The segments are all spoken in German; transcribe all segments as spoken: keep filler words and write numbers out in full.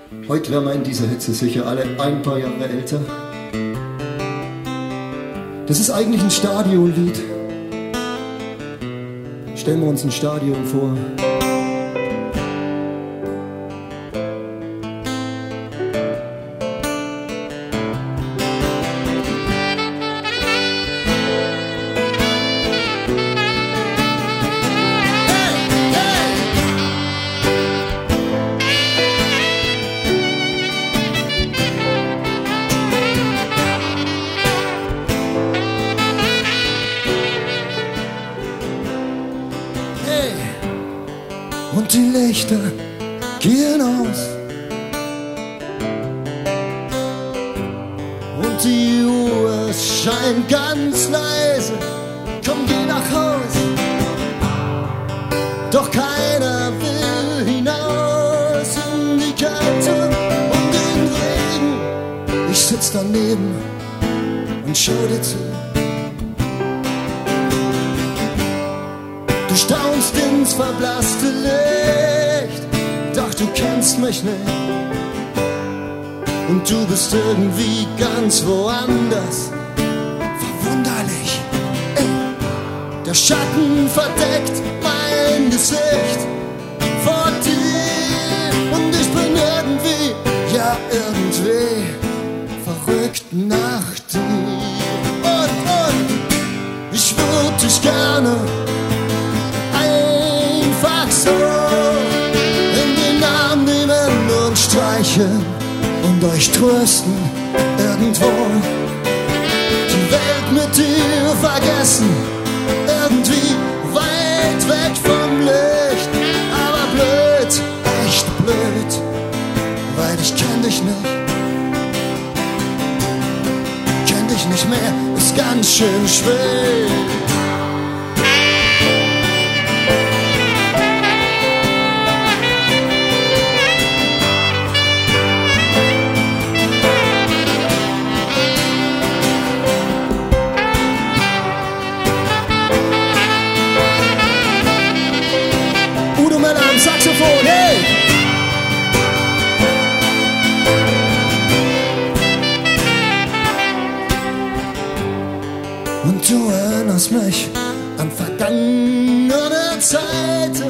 Heute wären wir in dieser Hitze sicher alle ein paar Jahre älter. Das ist eigentlich ein Stadionlied. Stellen wir uns ein Stadion vor. Und die Lichter gehen aus und die Uhr scheint ganz leise. Komm, geh nach Haus, doch keiner will hinaus in die Kälte und den Regen. Ich sitz daneben und schau dir zu. Du staunst ins verblasste Licht, doch du kennst mich nicht. Und du bist irgendwie ganz woanders. Verwunderlich, ey. Der Schatten verdeckt mein Gesicht vor dir. Und ich bin irgendwie, ja irgendwie, verrückt nach dir. Und, und, ich würd dich gerne so in den Arm nehmen und streicheln und euch trösten irgendwo. Die Welt mit dir vergessen, irgendwie weit weg vom Licht. Aber blöd, echt blöd, weil ich kenn dich nicht. Kenn dich nicht mehr, ist ganz schön schwer. Saxophon, hey! Und du erinnerst mich an vergangene Zeiten,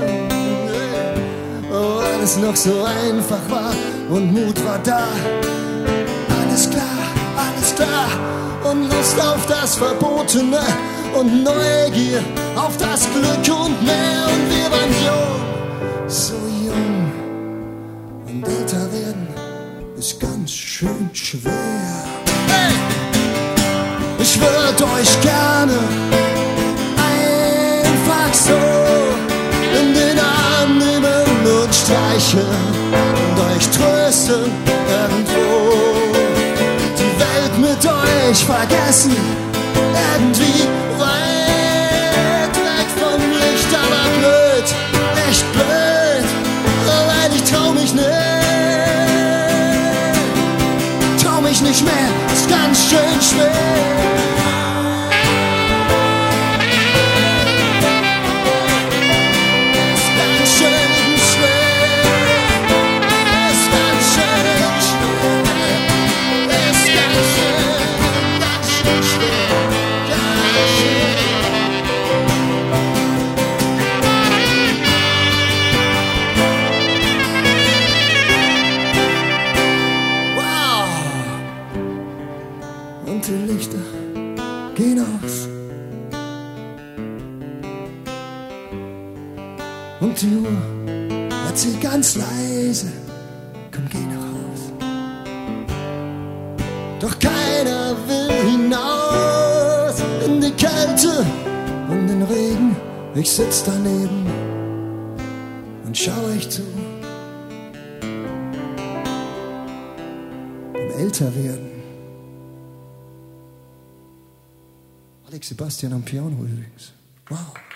wo alles noch so einfach war und Mut war da. Alles klar, alles klar und Lust auf das Verbotene und Neugier auf das Glück und mehr. Und wir waren jung, so jung, und älter werden ist ganz schön schwer. Hey! Ich würd euch gerne einfach so in den Arm nehmen und streicheln und euch trösten irgendwo. Die Welt mit euch vergessen, irgendwie weit weg vom Licht, aber blöd, echt blöd. Weil ich trau mich nicht, trau mich nicht mehr, ist ganz schön schwer. Ist ganz schön schwer, ist ganz schön schwer, ist ganz schön, ganz schön schwer, ganz schön. Und die Lichter gehen aus und die Uhr erzählt ganz leise, komm, geh nach Haus. Doch keiner will hinaus in die Kälte und den Regen. Ich sitz daneben und schau euch zu beim Älterwerden. Alex Sebastian am Piano übrigens. Wow.